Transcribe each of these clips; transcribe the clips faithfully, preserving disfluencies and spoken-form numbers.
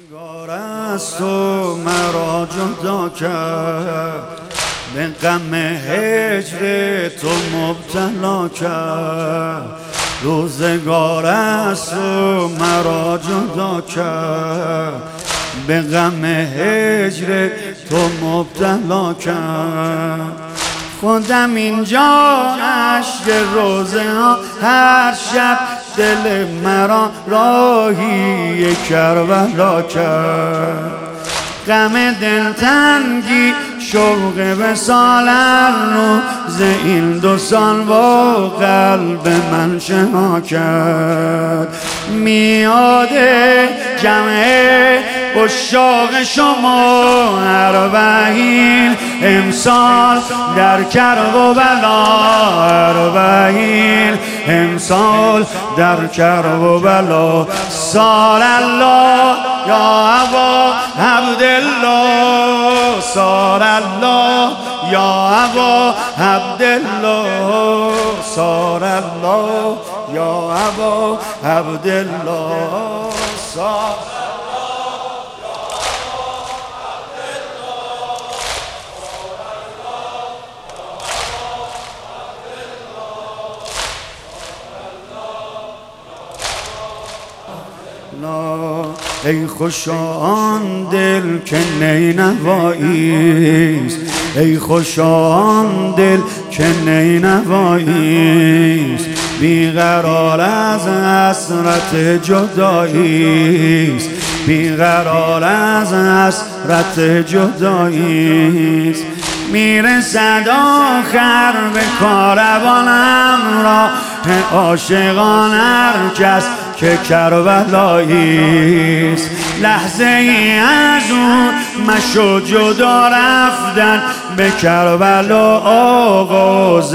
روزگار از تو مرا جدا کرد، به غم هجر تو مبتلا کرد. روزگار از تو مرا جدا کرد، به غم هجر تو مبتلا کرد. خودم اینجا اشک روزه ها هر شب دل مرا راهی کربلا کرد. غم دلتنگی شوق وصال روز این دو سال با قلب من شنا کرد. میاد جمع عشاق شما اربعین امسال در کرب و بلا، اربعین امسال در کرب و بلا. سال الله یا ابا عبدالله، سال الله یا ابا عبدالله، سال الله یا ابا عبدالله، سال ای خوشا آن دل که نینواییست، ای خوشا آن دل که نینواییست. بیقرار از حسرت جداییست، بیقرار از حسرت جداییست. میرسد آخر به کاروانم راه عاشقان هر کس که کربلاییست. لحظه ای از اون مشو جدا رفتن به کربلا آغاز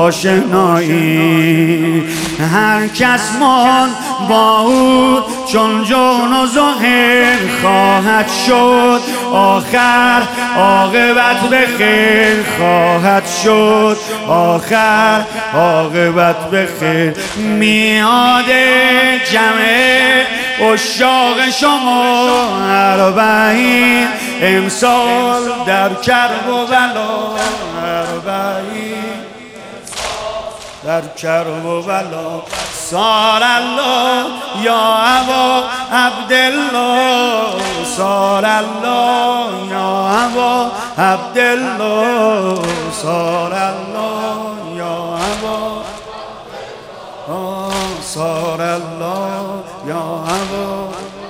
آشنایی. هر کس مان با او چون جون و ظهر خواهد شد، آخر عاقبت به خیر خواهد شد، آخر عاقبت به خیر. میاد جمع عشاق شما اربعین امسال در کرب و بلا، اربعین در کرب و بلا. سال الله یا ابا عبدالله، سال الله یا ابا عبدالله، سال الله یا ابا، سال الله یا ابا.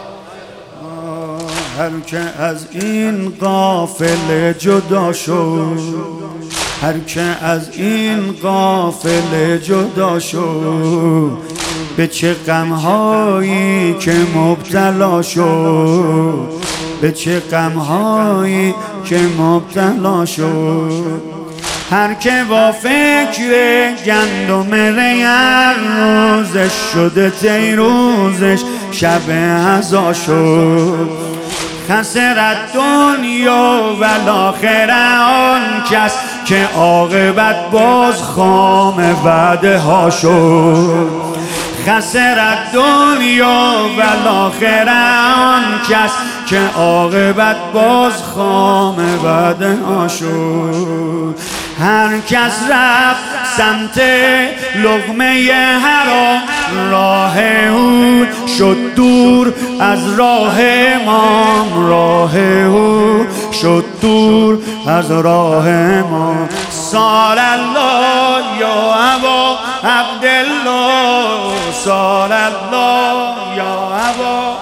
هر که از این قافله جدا شد، هر که از این قافله جدا شد، به چه غم‌هایی که مبتلا شد، به چه غم‌هایی که مبتلا شد. هر که با فکر گندم ری هر روزش شده تی روزش شب عزا شد. خسرت دنیا و آخره آن کس که عاقبت باز خام وعده ها شد. خسرت دنیا و آخره آن کس که عاقبت باز خام وعده ها شد. هر کس رفت سمت لقمه حرام، راه او شد دور از راه امام، راه او شد دور از راه امام. سال الله یا ابا عبدالله، سال الله یا ابا،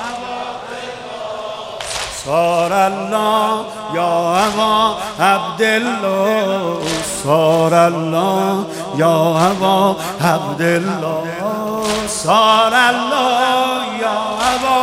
سال الله یا ابا عبدالله، سال الله یا ابا عبدالله، سال الله یا ابا